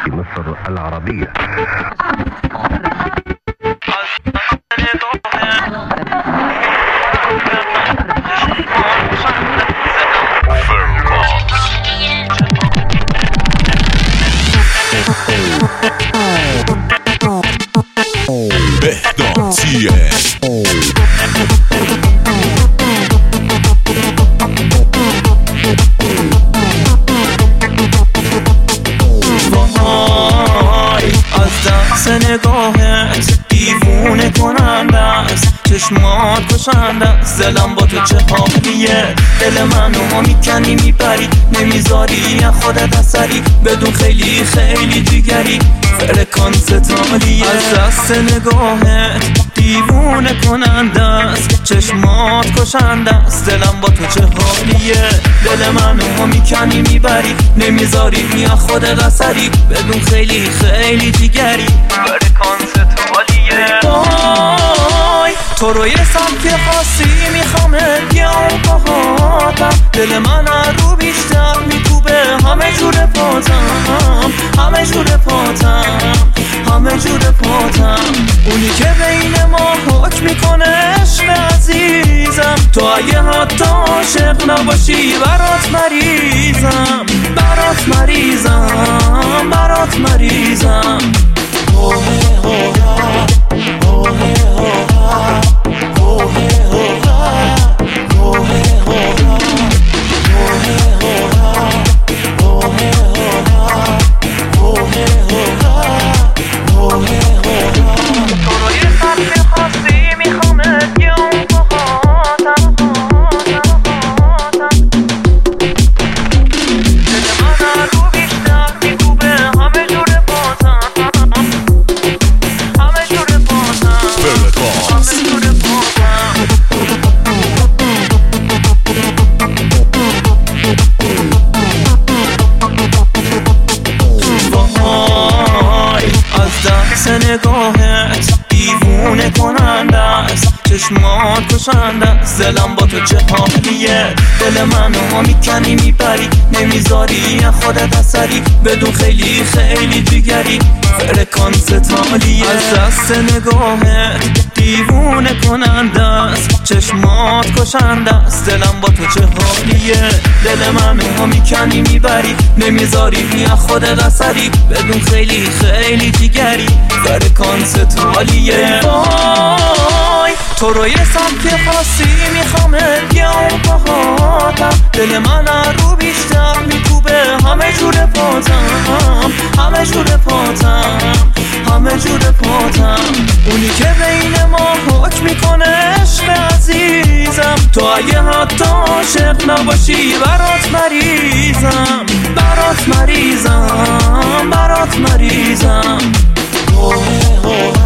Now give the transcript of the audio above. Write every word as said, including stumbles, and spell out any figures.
مصر العربية. بهدادیه وای از دست نگاهت دیوونه کننده است، چشمات کشنده است، دلم با تو چه حالیه، دل منو میکنی میبری نمیذاری خودت اثری، بدون خیلی خیلی دیگری فرکانس تالیه. از دست نگاهت دیوونه کننده است، چشمات کشنده است، دلم با تو چه حالیه، دل منو میکنی میبری نمیذاری بیا خودت اثری، بدون خیلی خیلی دیگری فرکانس تالیه. وای تو رو یه سمت خاصی میخوامه بیام باهاتم، دل من رو بیشتر میکوبه همه جور پاتم، همه جور پاتم، همه جور پاتم، اونی که بین ما حکم میکنه عشق عزیزم، تو اگه حتی عاشق نباشی برات مریضم، برات مریضم، برات مریضم. اوه اوه نگاهت دیوونه کننده است، چشمات کشنده است، دلم با تو چه حالیه، دل منو میکنی میبری نمیذاری خودت اثری، بدون خیلی خیلی دیگری فرکانس تالیه. از دست نگاهت دیوونه کننده است، چشمات کشنده است، دلم با تو چه حالیه، دل منو میکنی میبری نمیذاری بیا خودت اثری، بدون خیلی خیلی دیگری فرکانس تالیه. وای تو رو یه سمت خاصی میخوامه بیام باهاتم، دل من رو بیشتر میکوبه همه جور پاتم، همه جور پاتم، همه جور پاتم، اونی که بین ما حکم میکنه عشق عزیزم، تو اگه حتی عاشق نباشی برات مریضم، برات مریضم، برات مریضم. اوه اوه